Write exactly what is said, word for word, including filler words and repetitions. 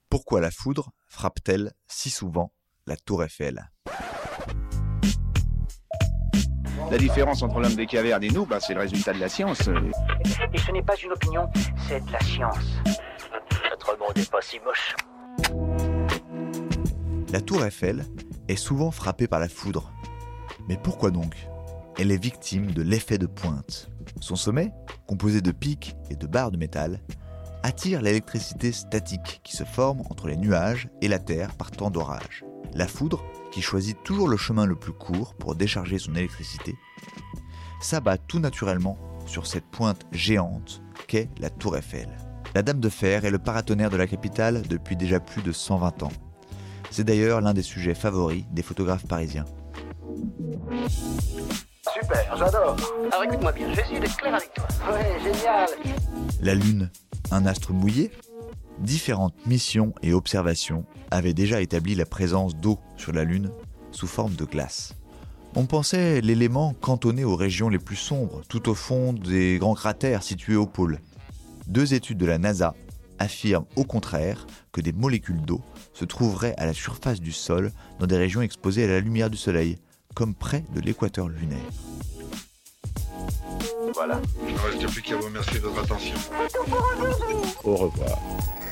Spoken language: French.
Pourquoi la foudre frappe-t-elle si souvent la Tour Eiffel ? La différence entre l'homme des cavernes et nous, bah, c'est le résultat de la science. Et ce n'est pas une opinion, c'est de la science. Notre monde n'est pas si moche. La Tour Eiffel est souvent frappée par la foudre. Mais pourquoi donc ? Elle est victime de l'effet de pointe. Son sommet, composé de pics et de barres de métal, attire l'électricité statique qui se forme entre les nuages et la Terre par temps d'orage. La foudre, qui choisit toujours le chemin le plus court pour décharger son électricité, s'abat tout naturellement sur cette pointe géante qu'est la Tour Eiffel. La Dame de Fer est le paratonnerre de la capitale depuis déjà plus de cent vingt ans. C'est d'ailleurs l'un des sujets favoris des photographes parisiens. Super, j'adore. Alors écoute-moi bien, je vais essayer d'être clair avec toi. Ouais, génial. La Lune, un astre mouillé ? Différentes missions et observations avaient déjà établi la présence d'eau sur la Lune sous forme de glace. On pensait l'élément cantonné aux régions les plus sombres, tout au fond des grands cratères situés au pôle. Deux études de la NASA affirment au contraire que des molécules d'eau se trouveraient à la surface du sol dans des régions exposées à la lumière du soleil, comme près de l'équateur lunaire. Voilà. Il ne reste plus qu'à vous remercier de votre attention. Au revoir.